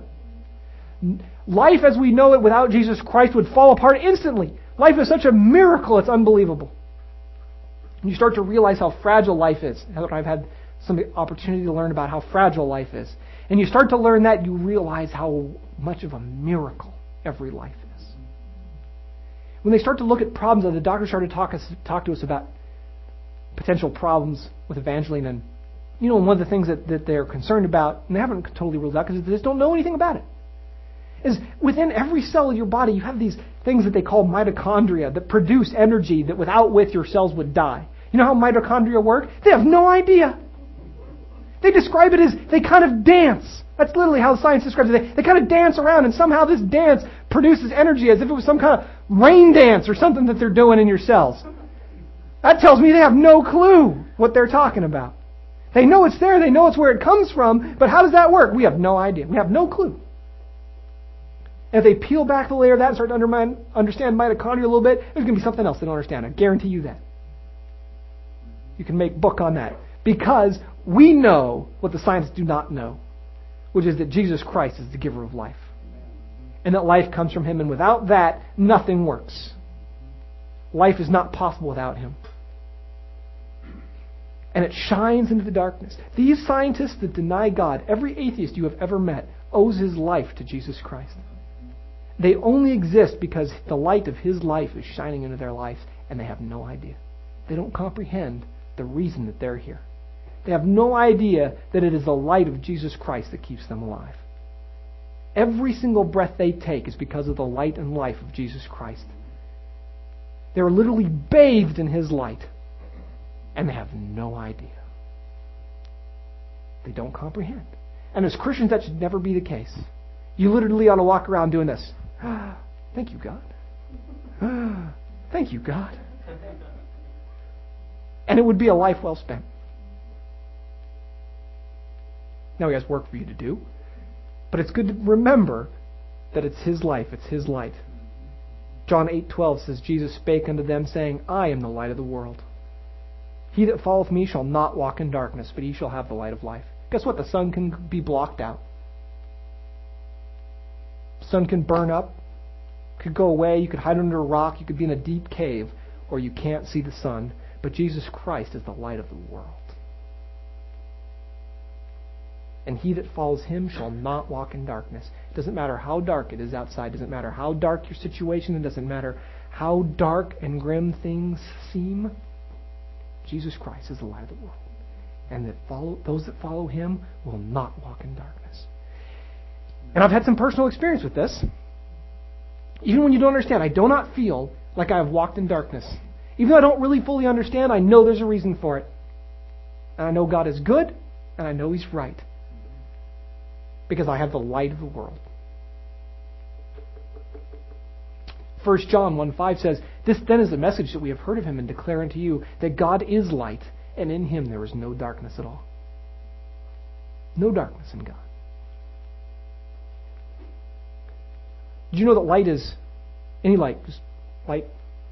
Life as we know it without Jesus Christ would fall apart instantly. Life is such a miracle, it's unbelievable. And you start to realize how fragile life is. I've had some opportunity to learn about how fragile life is. And you start to learn that, you realize how much of a miracle every life is. When they start to look at problems, and the doctors start to talk, us, talk to us about potential problems with Evangeline, and you know, one of the things that, that they're concerned about, and they haven't totally ruled out because they just don't know anything about it, is within every cell of your body you have these things that they call mitochondria that produce energy that without which your cells would die. You know how mitochondria work? They have no idea. They describe it as they kind of dance. That's literally how science describes it. They, they kind of dance around, and somehow this dance produces energy as if it was some kind of rain dance or something that they're doing in your cells. That tells me they have no clue what they're talking about. They know it's there, they know it's where it comes from, but how does that work? We have no idea. We have no clue. And if they peel back the layer of that and start to undermine, understand mitochondria a little bit, there's going to be something else they don't understand. I guarantee you that. You can make a book on that. Because we know what the scientists do not know, which is that Jesus Christ is the giver of life. And that life comes from Him, and without that, nothing works. Life is not possible without Him. And it shines into the darkness. These scientists that deny God, every atheist you have ever met, owes his life to Jesus Christ. They only exist because the light of His life is shining into their lives, and they have no idea. They don't comprehend the reason that they're here. They have no idea that it is the light of Jesus Christ that keeps them alive. Every single breath they take is because of the light and life of Jesus Christ. They're literally bathed in His light, and they have no idea. They don't comprehend. And as Christians, that should never be the case. You literally ought to walk around doing this. Thank you, God. Thank you, God. And it would be a life well spent. Now He has work for you to do, but it's good to remember that it's His life, it's His light. John eight twelve says, Jesus spake unto them, saying, I am the light of the world. He that followeth me shall not walk in darkness, but he shall have the light of life. Guess what? The sun can be blocked out. The sun can burn up, could go away, you could hide under a rock, you could be in a deep cave, or you can't see the sun. But Jesus Christ is the light of the world. And he that follows Him shall not walk in darkness. It doesn't matter how dark it is outside. It doesn't matter how dark your situation. It doesn't matter how dark and grim things seem. Jesus Christ is the light of the world. And that follow those that follow Him will not walk in darkness. And I've had some personal experience with this. Even when you don't understand, I do not feel like I have walked in darkness. Even though I don't really fully understand, I know there's a reason for it. And I know God is good, and I know He's right. Because I have the light of the world. First John one five says, This then is the message that we have heard of Him and declare unto you, that God is light, and in Him there is no darkness at all. No darkness in God. Did you know that light is any light? Just light.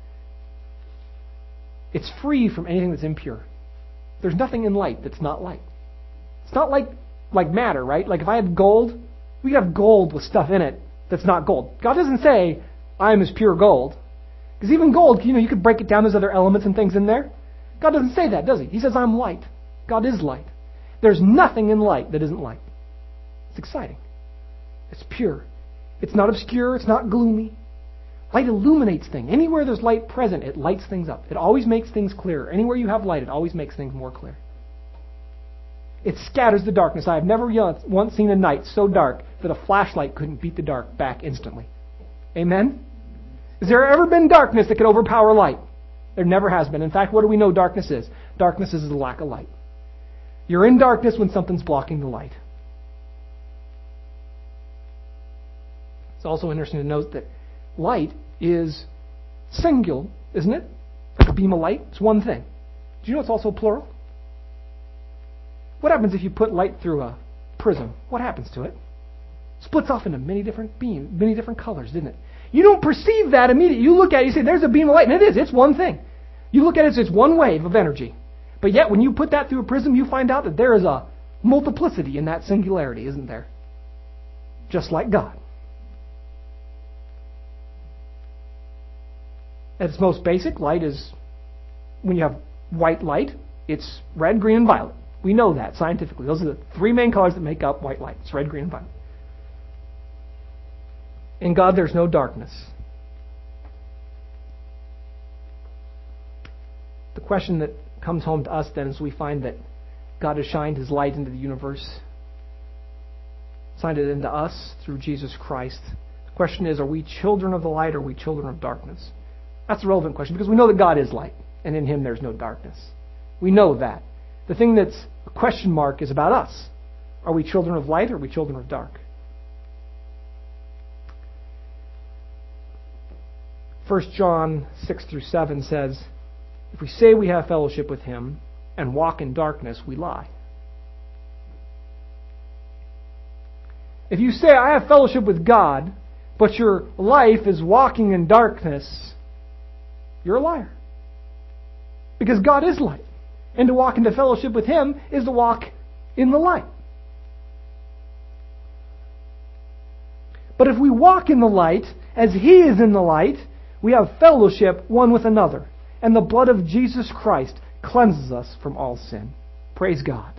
It's free from anything that's impure. There's nothing in light that's not light. It's not like like matter, right? Like if I had gold, we could have gold with stuff in it that's not gold. God doesn't say, I am as pure gold. Because even gold, you know, you could break it down, there's other elements and things in there. God doesn't say that, does He? He says, I'm light. God is light. There's nothing in light that isn't light. It's exciting. It's pure. It's not obscure. It's not gloomy. Light illuminates things. Anywhere there's light present, it lights things up. It always makes things clearer. Anywhere you have light, it always makes things more clear. It scatters the darkness. I have never once seen a night so dark that a flashlight couldn't beat the dark back instantly. Amen? Has there ever been darkness that could overpower light? There never has been. In fact, what do we know darkness is? Darkness is the lack of light. You're in darkness when something's blocking the light. It's also interesting to note that light is singular, isn't it? Like a beam of light. It's one thing. Do you know it's also plural? What happens if you put light through a prism? What happens to it? Splits off into many different beams, many different colors, didn't it? You don't perceive that immediately. You look at it, you say, there's a beam of light, and it is. It's one thing. You look at it, it's one wave of energy. But yet, when you put that through a prism, you find out that there is a multiplicity in that singularity, isn't there? Just like God. At its most basic, light is, when you have white light, it's red, green, and violet. We know that scientifically. Those are the three main colors that make up white light. It's red, green, and violet. In God, there's no darkness. The question that comes home to us then is we find that God has shined His light into the universe, shined it into us through Jesus Christ. The question is, are we children of the light or are we children of darkness? That's a relevant question because we know that God is light and in Him there's no darkness. We know that. The thing that's a question mark is about us. Are we children of light or are we children of dark? First John six through seven says, if we say we have fellowship with Him and walk in darkness, we lie. If you say, I have fellowship with God, but your life is walking in darkness, you're a liar. Because God is light. And to walk into fellowship with Him is to walk in the light. But if we walk in the light, as He is in the light, we have fellowship one with another. And the blood of Jesus Christ cleanses us from all sin. Praise God.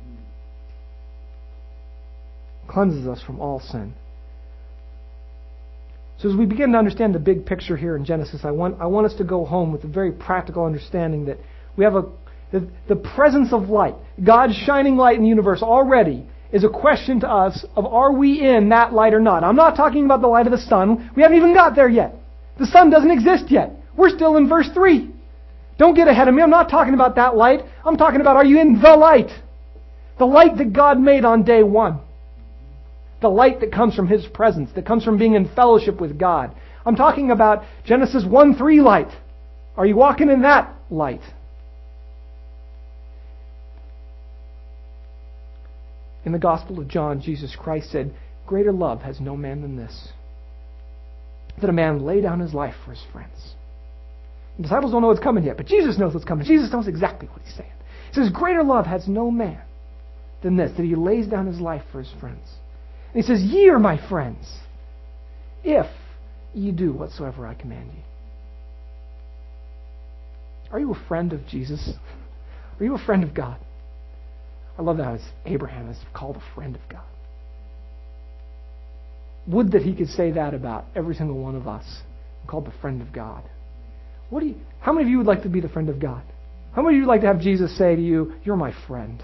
Cleanses us from all sin. So as we begin to understand the big picture here in Genesis, I want I want us to go home with a very practical understanding that we have a the, the presence of light, God's shining light in the universe already is a question to us of are we in that light or not. I'm not talking about the light of the sun. We haven't even got there yet. The sun doesn't exist yet. We're still in verse three. Don't get ahead of me. I'm not talking about that light. I'm talking about are you in the light? The light that God made on day one. The light that comes from His presence, that comes from being in fellowship with God. I'm talking about Genesis one three light. Are you walking in that light? In the Gospel of John, Jesus Christ said, greater love has no man than this, that a man lay down his life for his friends. The disciples don't know what's coming yet, but Jesus knows what's coming. Jesus knows exactly what He's saying. He says, greater love has no man than this, that he lays down his life for his friends. And He says, ye are my friends, if ye do whatsoever I command you. Are you a friend of Jesus? Are you a friend of God? I love that how Abraham is called a friend of God. Would that he could say that about every single one of us. I'm called the friend of God. What do you? How many of you would like to be the friend of God? How many of you would like to have Jesus say to you, you're my friend?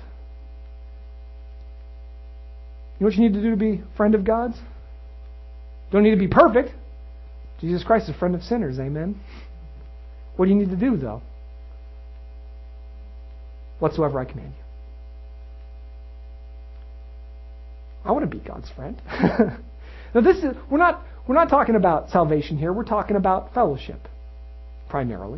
You know what you need to do to be a friend of God's? Don't need to be perfect. Jesus Christ is a friend of sinners, amen? What do you need to do, though? Whatsoever I command you. I want to be God's friend. Now this is we're not we're not talking about salvation here, we're talking about fellowship, primarily.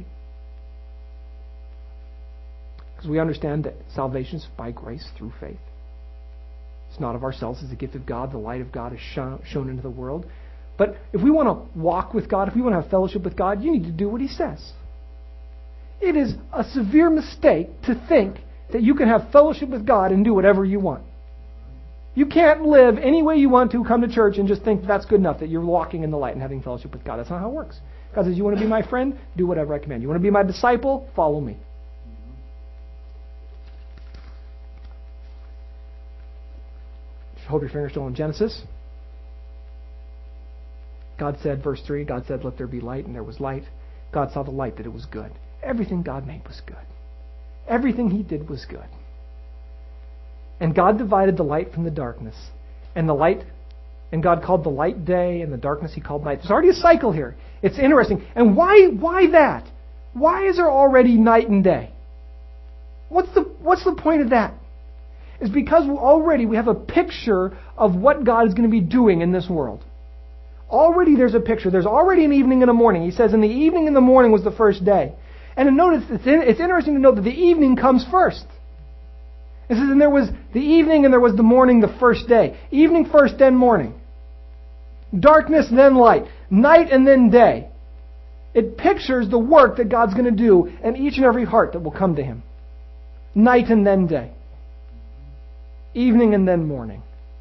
Because we understand that salvation is by grace through faith. It's not of ourselves, it's a gift of God. The light of God is shown, shown into the world. But if we want to walk with God, if we want to have fellowship with God, you need to do what He says. It is a severe mistake to think that you can have fellowship with God and do whatever you want. You can't live any way you want to, come to church, and just think that's good enough, that you're walking in the light and having fellowship with God. That's not how it works. God says, you want to be my friend? Do whatever I command. You want to be my disciple? Follow me. Hold your finger still in Genesis. God said, verse three, God said, let there be light, and there was light. God saw the light, that it was good. Everything God made was good. Everything He did was good. And God divided the light from the darkness. And the light, and God called the light day, and the darkness He called night. There's already a cycle here. It's interesting. And why, why that? Why is there already night and day? What's the, what's the point of that? It's because already we have a picture of what God is going to be doing in this world. Already there's a picture. There's already an evening and a morning. He says, in the evening and the morning was the first day. And notice, it's, in, it's interesting to note that the evening comes first. It says, and there was the evening and there was the morning the first day. Evening first, then morning. Darkness, then light. Night and then day. It pictures the work that God's going to do in each and every heart that will come to Him. Night and then day. Evening and then morning.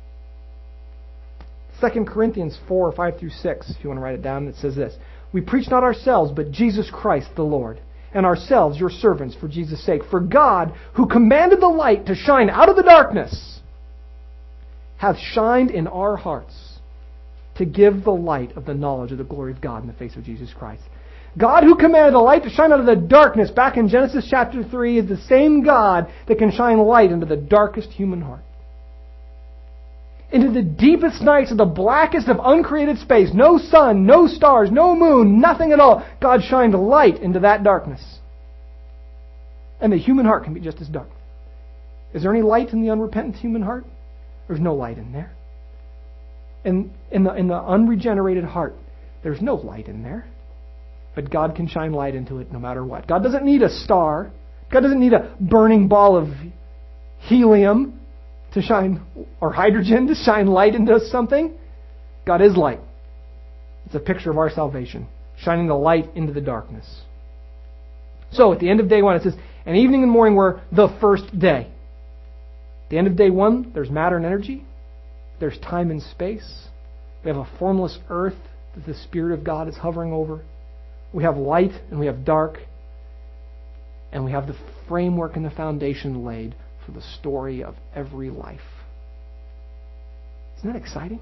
Second Corinthians four, five through six, if you want to write it down, it says this. We preach not ourselves, but Jesus Christ the Lord, and ourselves your servants for Jesus' sake. For God, who commanded the light to shine out of the darkness, hath shined in our hearts to give the light of the knowledge of the glory of God in the face of Jesus Christ. God who commanded the light to shine out of the darkness back in Genesis chapter three is the same God that can shine light into the darkest human heart. Into the deepest nights of the blackest of uncreated space. No sun, no stars, no moon, nothing at all. God shined light into that darkness. And the human heart can be just as dark. Is there any light in the unrepentant human heart? There's no light in there. In, in, the, in the unregenerated heart, there's no light in there. But God can shine light into it no matter what. God doesn't need a star. God doesn't need a burning ball of helium to shine, or hydrogen to shine light into something. God is light. It's a picture of our salvation, shining the light into the darkness. So at the end of day one, it says, and evening and morning were the first day. At the end of day one, there's matter and energy. There's time and space. We have a formless earth that the Spirit of God is hovering over. We have light and we have dark. And we have the framework and the foundation laid for the story of every life. Isn't that exciting?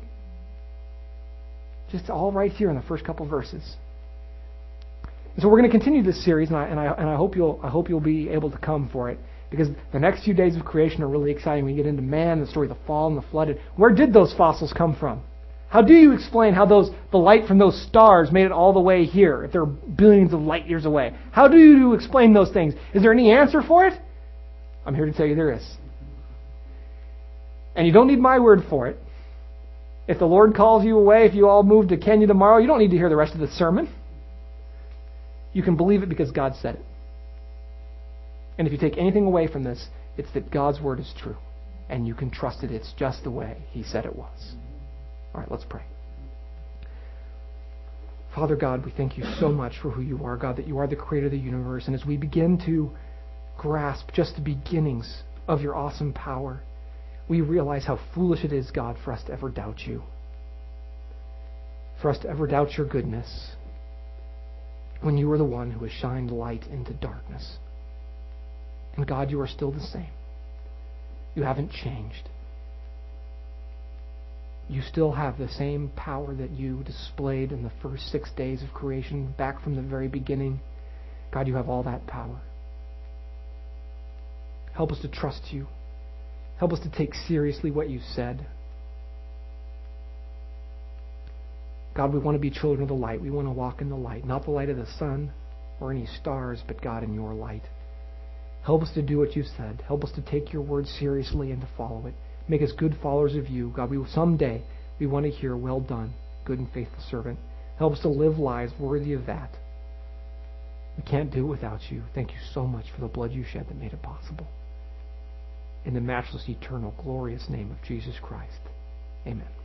Just all right here in the first couple verses. And so we're going to continue this series, and I, and I and I hope you'll I hope you'll be able to come for it, because the next few days of creation are really exciting. We get into man, the story of the fall and the flood. Where did those fossils come from? How do you explain how those the light from those stars made it all the way here if they're billions of light years away? How do you explain those things? Is there any answer for it? I'm here to tell you there is. And you don't need my word for it. If the Lord calls you away, if you all move to Kenya tomorrow, you don't need to hear the rest of the sermon. You can believe it because God said it. And if you take anything away from this, it's that God's word is true. And you can trust it. It's just the way He said it was. All right, let's pray. Father God, we thank You so much for who You are, God, that You are the creator of the universe. And as we begin to grasp just the beginnings of Your awesome power, we realize how foolish it is, God, for us to ever doubt You. For us to ever doubt Your goodness when You are the one who has shined light into darkness. And God, You are still the same. You haven't changed. You still have the same power that You displayed in the first six days of creation, back from the very beginning. God, You have all that power. Help us to trust You. Help us to take seriously what You said. God, we want to be children of the light. We want to walk in the light. Not the light of the sun or any stars, but God, in Your light. Help us to do what You said. Help us to take Your word seriously and to follow it. Make us good followers of You. God, we someday we want to hear, well done, good and faithful servant. Help us to live lives worthy of that. We can't do it without You. Thank You so much for the blood You shed that made it possible. In the matchless, eternal, glorious name of Jesus Christ. Amen.